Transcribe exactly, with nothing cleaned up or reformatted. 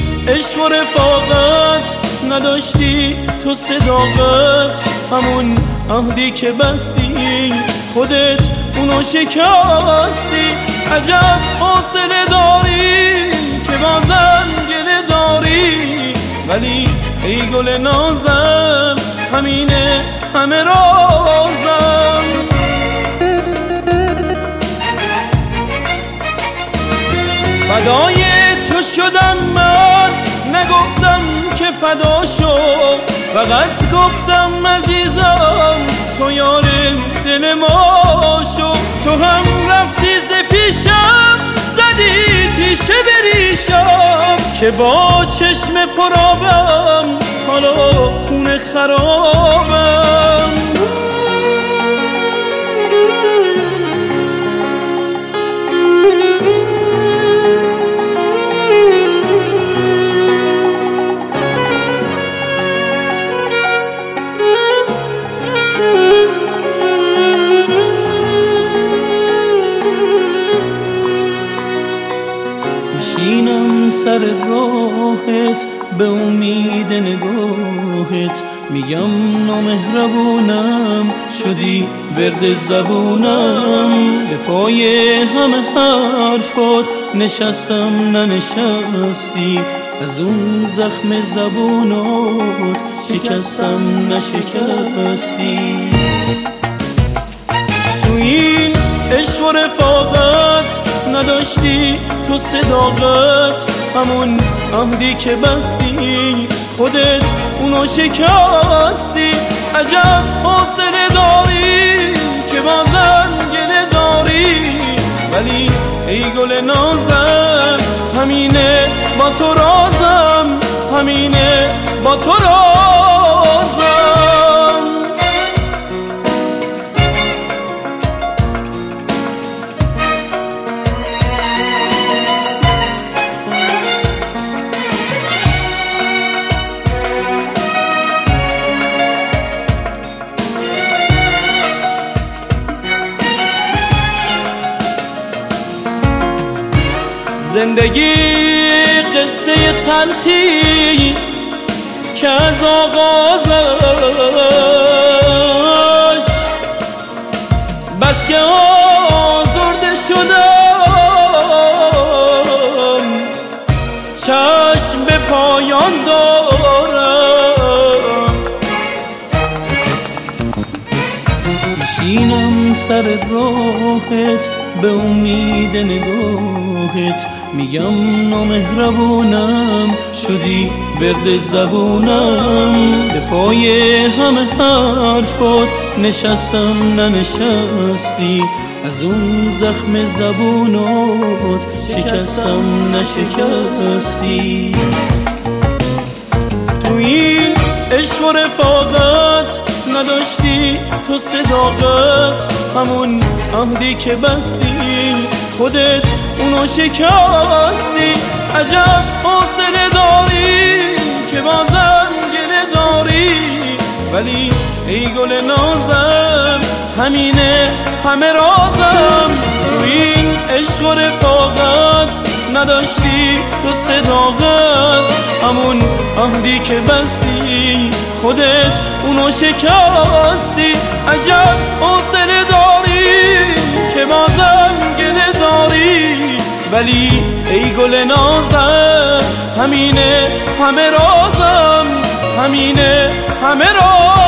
عشق و رفاقت نداشتی تو صداقت، همون عهدی که بستی خودت اونو شکستی. عجب حوصله داری که بازم گله داری، ولی ای گل نازم همینه همه رازم. فدای تو شدم من، نگفتم که فدا شو، فقط گفتم عزیزم تو یار دل ما شو. تو هم رفتی ز پیشم زدی تیشه بریشم، که با چشم پرابم حالا خون خرابم. میشینم سر راهت به امید نگاهت، میگم نامهربونم شدی ورد زبونم. به پای همه حرفات نشستم ننشستی، از اون زخم زبونات شکستم نشکستی. تو این عشق و رفاقت نداشتی تو صداقت، همون عهدی که بستی خودت اونو شکستی. عجب حوصله داری که بازم گله داری، ولی ای گل نازم همینه با تو رازم، همینه با تو رازم. زندگی قصه تلخی که از آغازش بس که آزرده شدم چشم به پایان دارم. میشینم سر راهت به امید نگاهت، میگم نامهربونم شدی ورد زبونم. به پای همه حرفات نشستم ننشستی، از اون زخم زبونات شکستم نشکستی. تو این عشق و رفاقت نداشتی تو صداقت، همون عهدی که بستی خودت اونو شکستی. عجب حوصله داری که بازم گله داری، ولی ای گل نازم همینه همه رازم. تو این عشق و رفاقت نداشتی تو صداقت، همون عهدی که بستی خودت اونو شکستی. عجب حوصله داری که بازم گله داری، ولی ای گل نازم همینه همه رازم، همینه همه رازم.